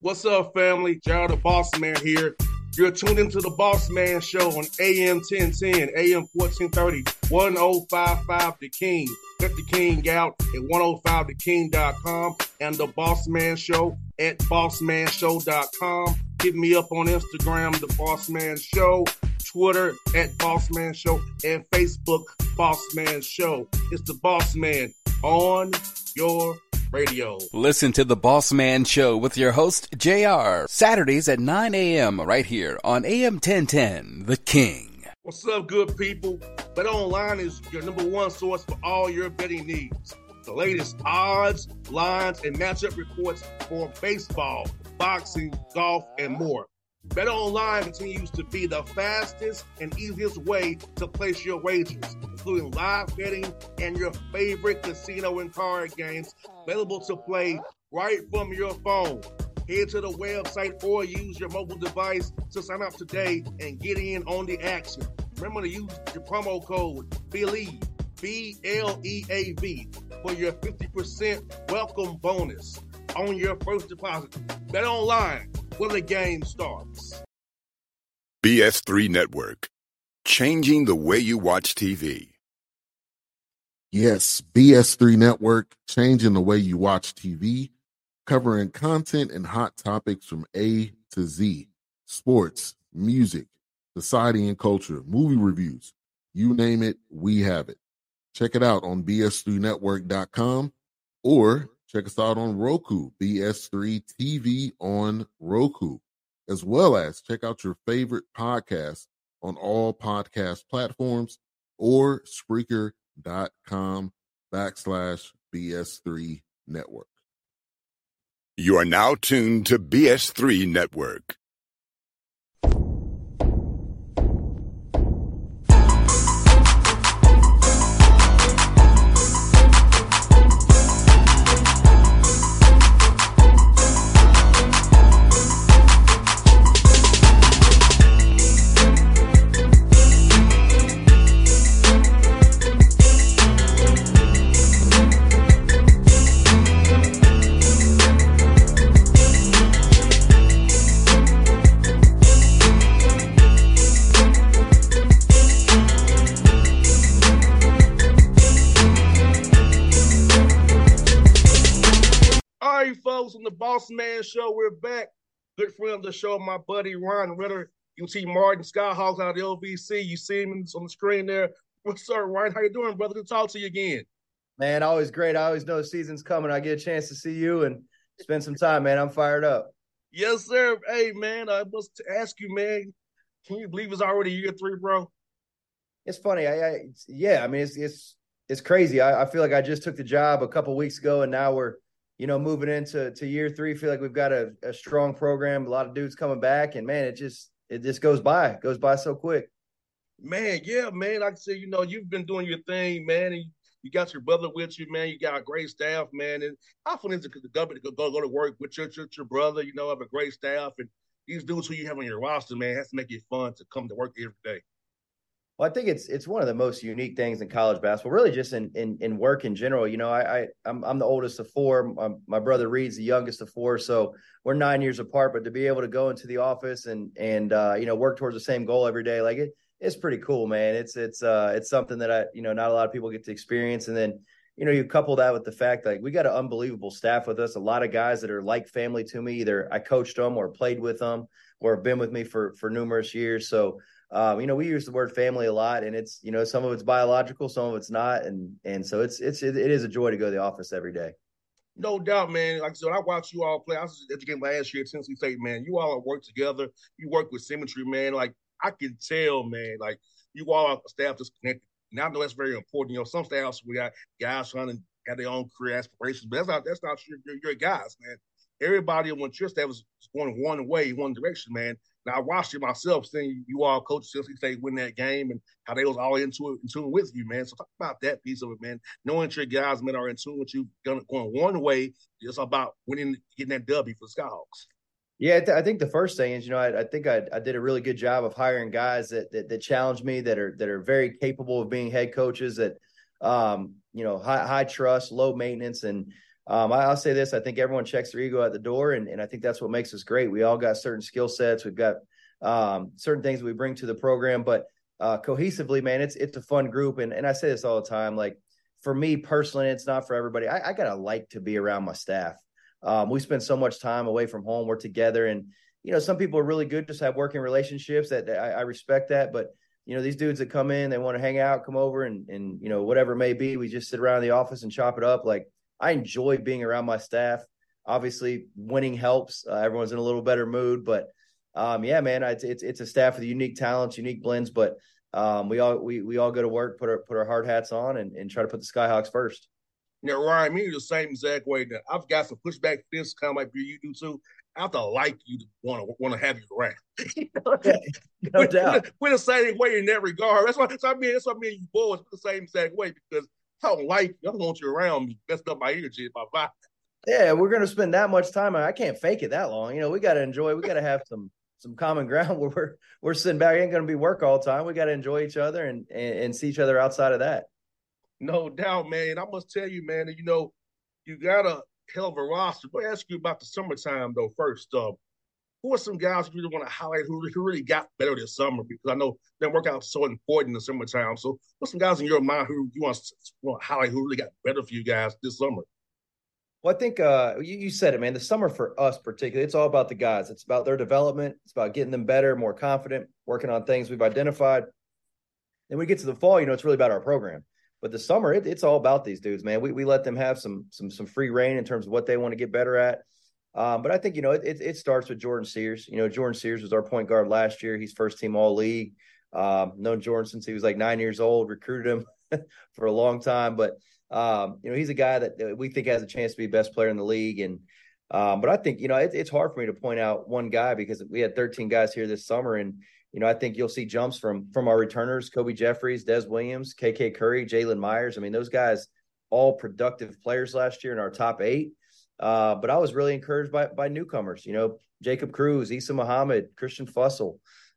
What's up, family? Gerald the Boss Man here. You're tuned into the Boss Man Show on AM 1010, AM 1430, 1055 The King. Let the King out at 105theking.com and the Boss Man Show at bossmanshow.com. Hit me up on Instagram, The Boss Man Show, Twitter at Boss Man Show, and Facebook, Boss Man Show. It's the Boss Man on your radio. Listen to the Boss Man Show with your host, JR, Saturdays at 9 a.m. right here on AM 1010, The King. What's up, good people? BetOnline is your number one source for all your betting needs. The latest odds, lines, and matchup reports for baseball, boxing, golf, and more. BetOnline continues to be the fastest and easiest way to place your wagers, including live betting and your favorite casino and card games available to play right from your phone. Head to the website or use your mobile device to sign up today and get in on the action. Remember to use your promo code BELIEVE, B-L-E-A-V, for your 50% welcome bonus on your first deposit. BetOnline, where the game starts. BS3 Network, changing the way you watch TV. Yes, BS3 Network, changing the way you watch TV, covering content and hot topics from A to Z, sports, music, society and culture, movie reviews, you name it, we have it. Check it out on bs3network.com or check us out on Roku, BS3 TV on Roku, as well as check out your favorite podcast on all podcast platforms or Spreaker.com/BS3 Network. You are now tuned to BS3 Network. On the Boss Man Show, we're back. Good friend of the show, my buddy Ryan Ritter. You see Martin Skyhawks out of the LBC. You see him on the screen there. What's up, Ryan? How you doing, brother? Good to talk to you again. Man, always great. I always know the season's coming. I get a chance to see you and spend some time, man. I'm fired up. Yes, sir. Hey, man, I must ask you, man, can you believe it's already year 3, bro? It's funny. Yeah, I mean, it's crazy. I feel like I just took the job a couple weeks ago, and now we're moving into year 3, feel like we've got a strong program, a lot of dudes coming back, and man, it just goes by so quick. Man, yeah, man. Like I said, you've been doing your thing, man, and you got your brother with you, man. You got a great staff, man, and how fun is it the government to go to work with your brother, have a great staff, and these dudes who you have on your roster, man, has to make it fun to come to work every day. Well, I think it's one of the most unique things in college basketball, really just in work in general. I'm the oldest of 4. My brother Reed's the youngest of 4, so we're 9 years apart. But to be able to go into the office and work towards the same goal every day, like it's pretty cool, man. It's something that not a lot of people get to experience. And then you couple that with the fact that we got an unbelievable staff with us. A lot of guys that are like family to me. Either I coached them or played with them or have been with me for numerous years. So. We use the word family a lot, and it's, some of it's biological, some of it's not. And so it is a joy to go to the office every day. No doubt, man. Like I said, I watched you all play. I was at the game last year at Tennessee State, man. You all work together. You work with symmetry, man. Like, I can tell, man, like, you all are staff just connected. And I know that's very important. Some staffs, we got guys trying to have their own career aspirations, but that's not your guys, man. Everybody on your staff is going one way, one direction, man. Now, I watched it myself, seeing you all coach Tennessee State win that game and how they was all in tune with you, man. So talk about that piece of it, man. Knowing that your guys, man, are in tune with you, going one way, it's about winning, getting that W for the Skyhawks. Yeah, I think the first thing is, I think I did a really good job of hiring guys that challenge me, that are very capable of being head coaches, that high trust, low maintenance, and I'll say this: I think everyone checks their ego at the door, and I think that's what makes us great. We all got certain skill sets. We've got certain things we bring to the program, but cohesively, man, it's a fun group. And I say this all the time, like for me personally, it's not for everybody. I gotta like to be around my staff. We spend so much time away from home. We're together, and some people are really good, just have working relationships. That I respect that, but these dudes that come in, they want to hang out, come over, and whatever it may be, we just sit around in the office and chop it up. Like I enjoy being around my staff. Obviously, winning helps. Everyone's in a little better mood, but yeah, man, it's a staff with unique talents, unique blends, but we all go to work, put our hard hats on, and try to put the Skyhawks first. Ryan, me the same exact way. That I've got some pushback for this, kind of like you do too. I have to like you to want to have you around. No doubt. We're the same way in that regard. That's why me and you boys are the same exact way, because I don't like you. I don't want you around me. Messed up my energy, my vibe. Yeah, we're gonna spend that much time. I can't fake it that long. We got to enjoy. We got to have some common ground where we're sitting back. It ain't going to be work all the time. We got to enjoy each other and see each other outside of that. No doubt, man. I must tell you, man, you got a hell of a roster. Let me ask you about the summertime, though, first. Who are some guys you really want to highlight who really got better this summer? Because I know their workouts are so important in the summertime. So what's some guys in your mind who you want to highlight who really got better for you guys this summer? Well, I think you said it, man. The summer for us particularly, it's all about the guys. It's about their development. It's about getting them better, more confident, working on things we've identified. Then we get to the fall, it's really about our program. But the summer, it's all about these dudes, man. We let them have some free reign in terms of what they want to get better at. But I think, it starts with Jordan Sears. Jordan Sears was our point guard last year. He's first team all-league. Known Jordan since he was like 9 years old, recruited him for a long time. But he's a guy that we think has a chance to be best player in the league. And but I think, it's hard for me to point out one guy because we had 13 guys here this summer. And, I think you'll see jumps from our returners, Kobe Jeffries, Des Williams, KK Curry, Jalen Myers. I mean, those guys, all productive players last year in our top 8. But I was really encouraged by newcomers, Jacob Cruz, Issa Muhammad, Christian Fussell.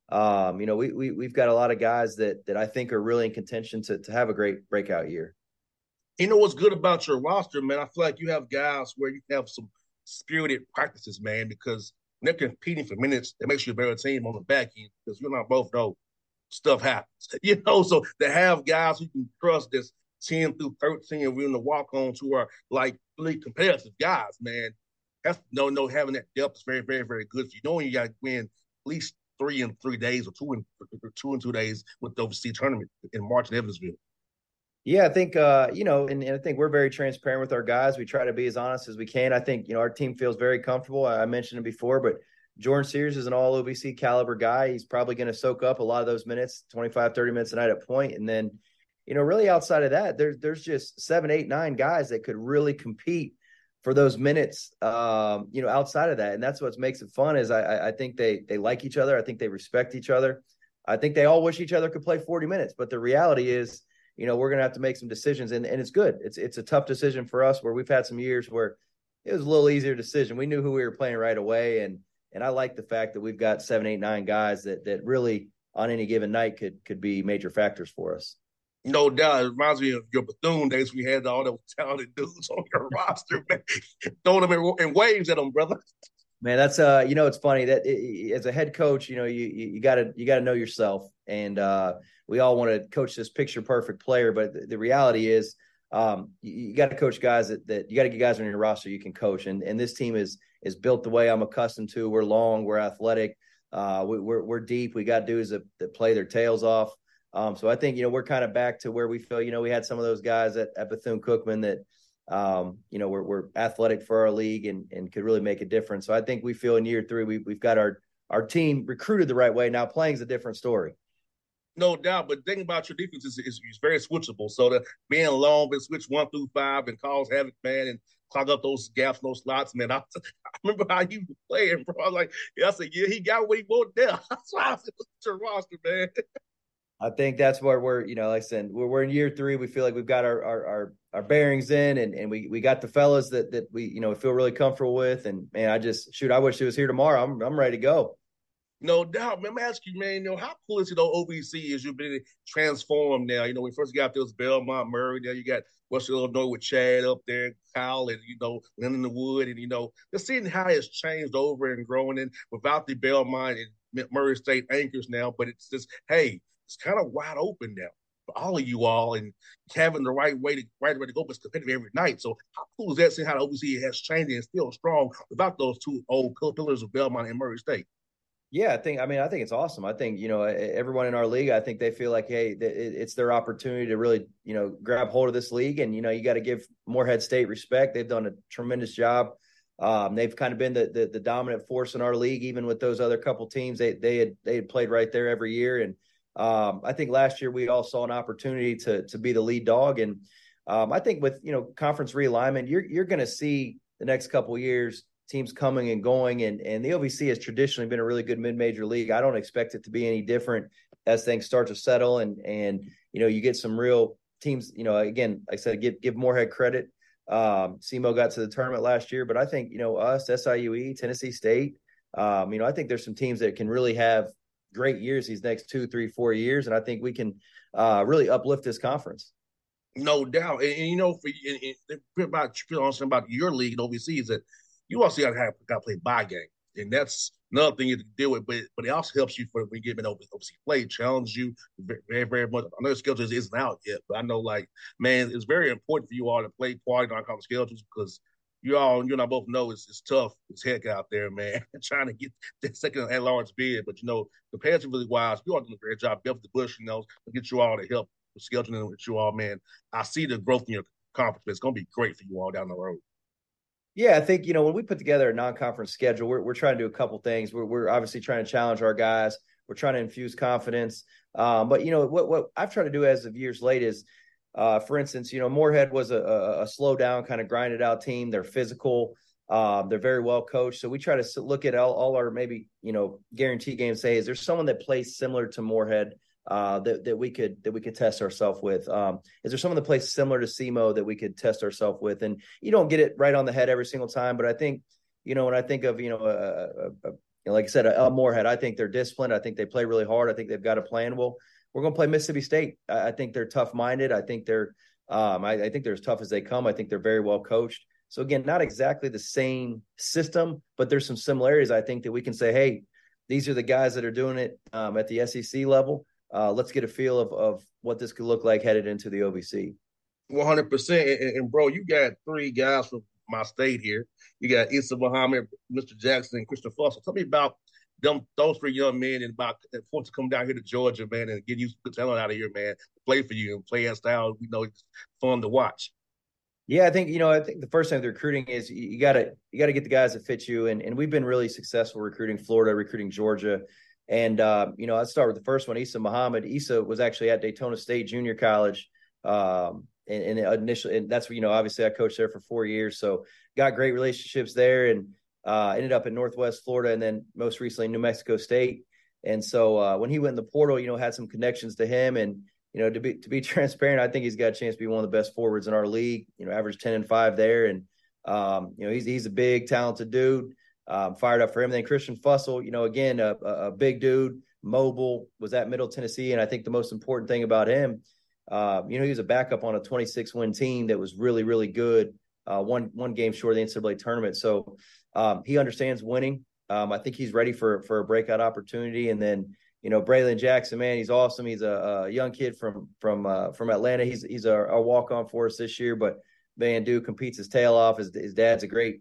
We've got a lot of guys that I think are really in contention to have a great breakout year. What's good about your roster, man? I feel like you have guys where you have some spirited practices, man, because when they're competing for minutes, it makes you a better team on the back end, because you and I both know stuff happens. So to have guys who can trust this 10 through 13 and we're in the walk-ons who are like really competitive guys, man, that's having that depth is very, very, very good for you. Knowing you got to win at least 3 in 3 days or 2 in 2 days with the overseas tournament in March in Evansville. Yeah, I think, and I think we're very transparent with our guys. We try to be as honest as we can. I think, our team feels very comfortable. I mentioned it before, but Jordan Sears is an all OVC caliber guy. He's probably going to soak up a lot of those minutes, 25, 30 minutes a night at point. And then, really outside of that, there's just 7, 8, 9 guys that could really compete for those minutes, outside of that. And that's what makes it fun is I think they like each other. I think they respect each other. I think they all wish each other could play 40 minutes. But the reality is, we're going to have to make some decisions, and it's good. It's a tough decision for us where we've had some years where it was a little easier decision. We knew who we were playing right away. And I like the fact that we've got 7, 8, 9 guys that really on any given night could be major factors for us. No doubt. It reminds me of your Bethune days. We had all those talented dudes on your roster, man. Throwing them in waves at them, brother. Man, that's it's funny that as a head coach, you gotta know yourself, and we all want to coach this picture perfect player, but the reality is, you got to coach guys that you got to get guys on your roster you can coach, and this team is built the way I'm accustomed to. We're long, we're athletic, we're deep. We got dudes that play their tails off. So I think we're kind of back to where we feel. We had some of those guys at Bethune-Cookman that. We're athletic for our league and could really make a difference. So I think we feel in year 3, we've got our team recruited the right way. Now playing is a different story. No doubt, but the thing about your defense is very switchable. So that being long, but switch 1 through 5 and cause havoc, man, and clog up those gaps, those slots, man. I remember how you were playing, bro. I was like, I said, yeah, he got what he wanted there. That's why I said, look at your roster, man. I think that's where we're, like I said, we're in year 3. We feel like we've got our bearings in, and we got the fellas that we feel really comfortable with. And man, I wish it was here tomorrow. I'm ready to go. No doubt, man. Let me ask you, man, how cool is it though OVC as you've been transformed now? When you first got there was Belmont Murray, now you got Western Illinois with Chad up there, Kyle, and Lynn in the Wood, and just seeing how it's changed over and growing in without the Belmont and Murray State anchors now, but it's just, hey, it's kind of wide open now for all of you all and having the right way to go, but it's competitive every night. So how cool is that seeing how the OVC has changed and still strong without those two old pillars of Belmont and Murray State? Yeah, I think it's awesome. I think, everyone in our league, I think they feel like, hey, it's their opportunity to really, grab hold of this league. And, you got to give Morehead State respect. They've done a tremendous job. They've kind of been the dominant force in our league, even with those other couple teams. They had played right there every year. And I think last year we all saw an opportunity to be the lead dog. And I think with, conference realignment, you're going to see the next couple of years teams coming and going, and the OVC has traditionally been a really good mid-major league. I don't expect it to be any different as things start to settle and you get some real teams. Again, like I said, give Morehead credit. SEMO got to the tournament last year, but I think us, SIUE, Tennessee State. I think there's some teams that can really have great years these next 2, 3, 4 years, and I think we can really uplift this conference. No doubt, and about your league and OVC is that you also got to play by game, and that's another thing you have to deal with. But it also helps you when you get in OVC play, challenge you very, very much. I know the schedule isn't out yet, but I know, man, it's very important for you all to play quality non-conference schedules because you and I both know it's tough as heck out there, man, trying to get that second at large bid. But comparatively wise, you all doing a great job. Definitely Bush, to get you all to help with scheduling with you all, man. I see the growth in your conference. It's going to be great for you all down the road. Yeah, I think, when we put together a non-conference schedule, we're trying to do a couple things. We're obviously trying to challenge our guys. We're trying to infuse confidence. But, what I've tried to do as of years late is, for instance, Morehead was a slow down, kind of grinded out team. They're physical. They're very well coached. So we try to look at all our maybe, guarantee games, say, is there someone that plays similar to Morehead that we could test ourselves with? Is there someone that plays similar to SEMO that we could test ourselves with? And you don't get it right on the head every single time, but I think, when I think of, like I said, Morehead, I think they're disciplined. I think they play really hard. I think they've got a plan. Well, we're going to play Mississippi State. I think they're tough-minded. I think they're as tough as they come. I think they're very well coached. So again, not exactly the same system, but there's some similarities. I think that we can say, hey, these are the guys that are doing it at the SEC level. Let's get a feel of what this could look like headed into the OVC. 100%. And bro, you got three guys from my state here. You got Issa Muhammad, Mr. Jackson, and Christian Fussell. Tell me about those three young men and about want to come down here to Georgia, man, and get you some good talent out of here, man. Play for you and play in style. It's fun to watch. Yeah, I think the first thing with recruiting is you gotta get the guys that fit you, and we've been really successful recruiting Florida, recruiting Georgia. And, I'd start with the first one, Issa Muhammad. Issa was actually at Daytona State Junior College. And initially, and that's where, obviously I coached there for 4 years. So got great relationships there and ended up in Northwest Florida and then most recently New Mexico State. And so when he went in the portal, had some connections to him. And, to be transparent, I think he's got a chance to be one of the best forwards in our league, average 10-5 there. And, he's a big, talented dude. Fired up for him. And then Christian Fussell, again, a big dude, mobile, was at Middle Tennessee. And I think the most important thing about him, he was a backup on a 26-win team that was really, really good. One game short of the NCAA tournament. So he understands winning. I think he's ready for a breakout opportunity. And then, Braylon Jackson, man, he's awesome. He's a young kid from Atlanta. He's a walk-on for us this year, but man, dude competes his tail off. His dad's a great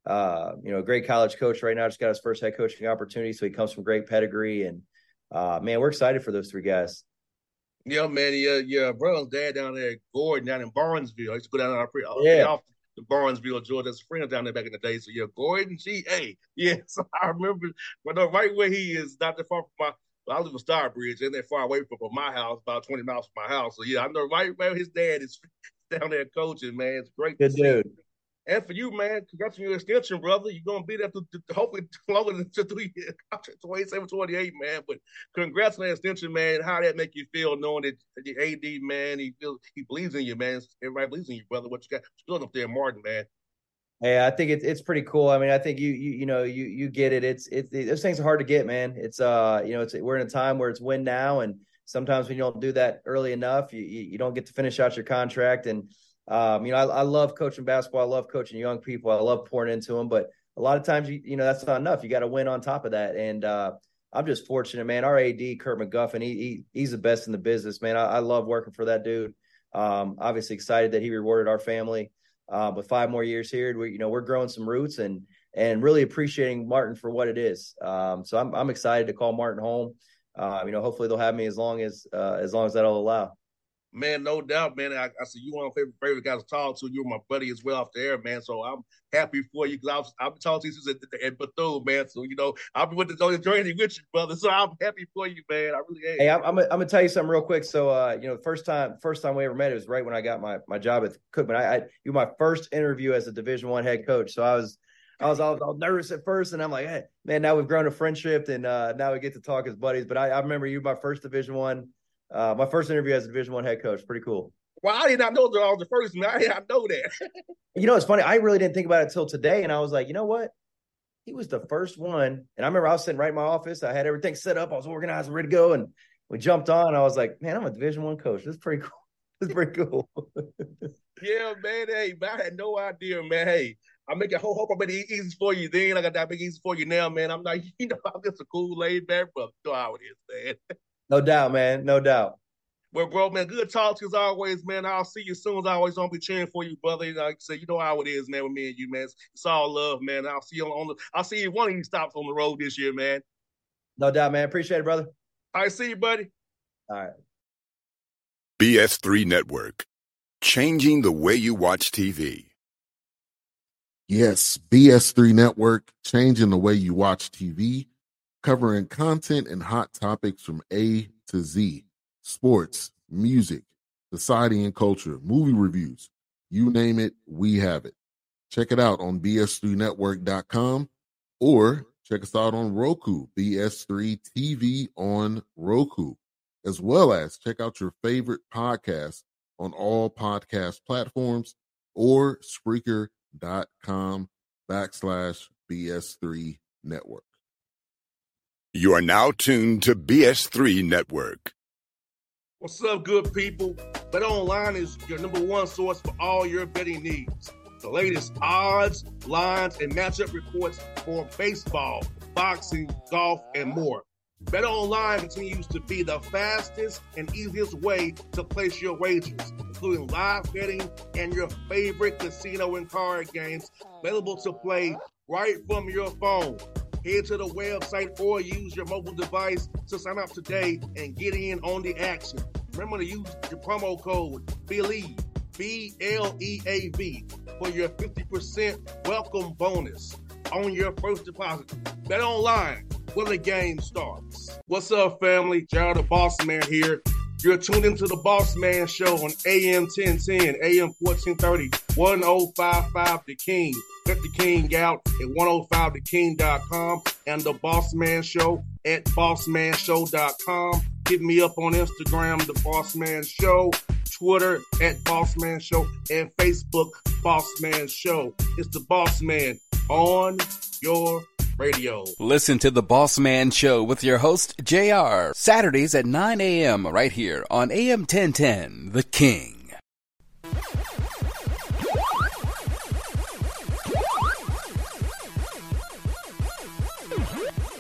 college coach right now. Just got his first head coaching opportunity. So he comes from great pedigree. And man, we're excited for those three guys. Yeah, man. Yeah. Bro's dad down there, Gordon, down in Barnesville. I used to go down there off to Barnesville, Georgia. There's a friend down there back in the day. So yeah, Gordon, G.A. Yeah, so I remember right where he is, not that far from I live in Starbridge, and that far away from my house, about 20 miles from my house. So yeah, I know right where his dad is down there coaching, man. It's great. Good dude. And for you, man, congrats on your extension, brother. You're going to be there to hopefully longer than 3 years, 27, 28, man. But congrats on that extension, man. How that make you feel knowing that the AD, man, he believes in you, man. Everybody believes in you, brother. What you got up there, Martin, man? Yeah, I think it's pretty cool. I mean, I think you get it. It's those things are hard to get, man. It's we're in a time where it's win now, and sometimes when you don't do that early enough, you don't get to finish out your contract. And I love coaching basketball. I love coaching young people. I love pouring into them, but a lot of times that's not enough. You got to win on top of that. And I'm just fortunate, man. Our AD Kurt McGuffin, he's the best in the business, man. I love working for that dude. Obviously excited that he rewarded our family with 5 more years here. We're growing some roots and really appreciating Martin for what it is. So I'm excited to call Martin home. Hopefully they'll have me as long as that'll allow. Man, no doubt, man. I said you one of my favorite guys to talk to. You were my buddy as well off the air, man. So I'm happy for you because I've been talking to you at Bethune, man. So I'll be with the journey with you, brother. So I'm happy for you, man. I really am. Hey, I'm gonna tell you something real quick. So first time we ever met, it was right when I got my job at Cookman. You were my first interview as a Division I head coach. So I was all nervous at first, and I'm like, hey, man, now we've grown a friendship, and now we get to talk as buddies. But I remember you, my first Division I. My first interview as a Division I head coach. Pretty cool. Well, I did not know that I was the first, man. I did not know that. It's funny. I really didn't think about it until today, and I was like, you know what? He was the first one. And I remember I was sitting right in my office. I had everything set up. I was organized, ready to go, and we jumped on. I was like, man, I'm a Division I coach. This is pretty cool. This is pretty cool. Yeah, man. Hey, man, I had no idea, man. Hey, I make it hope I made it easy for you then. I got that big easy for you now, man. I'm not, I'm just a cool laid back brother. You know how it is, man. No doubt, man. No doubt. Well, bro, man, good talk to you as always, man. I'll see you soon as always. Don't be cheering for you, brother. Like I said, you know how it is, man, with me and you, man. It's all love, man. I'll see you I'll see you one of these stops on the road this year, man. No doubt, man. Appreciate it, brother. All right, see you, buddy. All right. BS3 Network, changing the way you watch TV. Yes, BS3 Network, changing the way you watch TV, covering content and hot topics from A to Z. Sports, music, society and culture, movie reviews, you name it, we have it. Check it out on bs3network.com or check us out on Roku, BS3 TV on Roku, as well as check out your favorite podcast on all podcast platforms or Spreaker.com/BS3 Network. You are now tuned to BS3 Network. What's up, good people? BetOnline is your number one source for all your betting needs. The latest odds, lines, and matchup reports for baseball, boxing, golf, and more. BetOnline continues to be the fastest and easiest way to place your wagers, including live betting and your favorite casino and card games available to play right from your phone. Head to the website or use your mobile device to sign up today and get in on the action. Remember to use your promo code BLEAV, BLEAV, for your 50% welcome bonus on your first deposit. Bet online when the game starts. What's up, family? Jared the Boss Man here. You're tuned into the Boss Man Show on AM 1010, AM 1430, 1055 The King. Check The King out at 105theking.com and the Boss Man Show at bossmanshow.com. Hit me up on Instagram, The Boss Man Show, Twitter at Boss Man Show, and Facebook, Boss Man Show. It's the Boss Man on your radio. Listen to The Boss Man Show with your host, JR, Saturdays at 9 a.m. right here on AM 1010, The King.